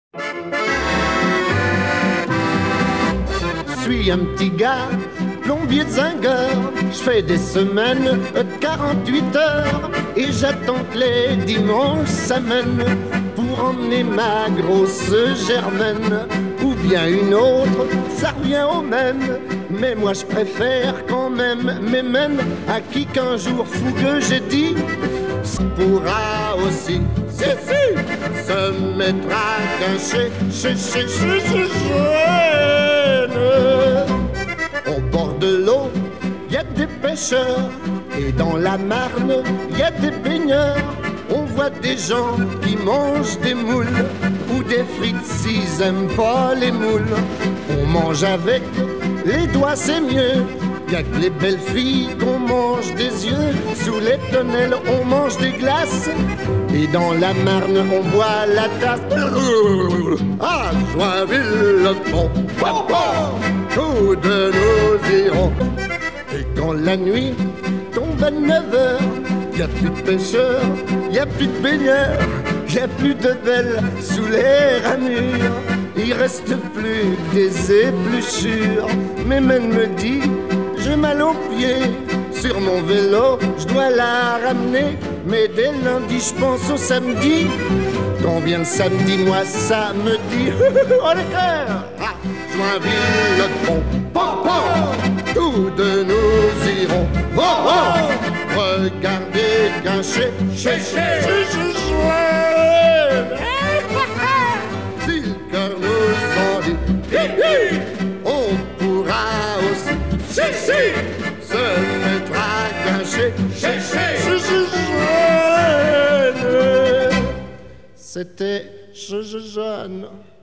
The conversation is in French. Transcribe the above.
Je suis un petit gars, plombier de zingueur. Je fais des semaines, 48 heures. Et j'attends que les dimanches s'amènent pour emmener ma grosse Germaine. Ou bien une autre, ça revient au même. Mais moi je préfère quand même Mémène, à qui qu'un jour fougueux j'ai dit pourra aussi, si, se mettra caché chez au bord de l'eau, y a des pêcheurs, et dans la Marne, y a des baigneurs. On voit des gens qui mangent des moules ou des frites s'ils aiment pas les moules. On mange avec les doigts, c'est mieux. Y'a que les belles filles qu'on mange des yeux. Sous les tonnelles, on mange des glaces. Et dans la Marne, on boit la tasse. À Joinville-le-Pont, tous de nous irons. Et quand la nuit tombe à 9h, y a plus de pêcheurs, y a plus de baigneurs, y a plus de belles sous les ramures. Il reste plus que des épluchures. Mémène me dit, j'ai mal aux pieds. Sur mon vélo, je dois la ramener. Mais dès lundi, je pense au samedi. Quand vient le samedi, moi ça me dit oh le cœur, Joinville-le-Pont, tous de nous irons. Regardez qu'un chez si le cœur nous en dit, on pourra aussi se mettre à cacher C'était Jeanne.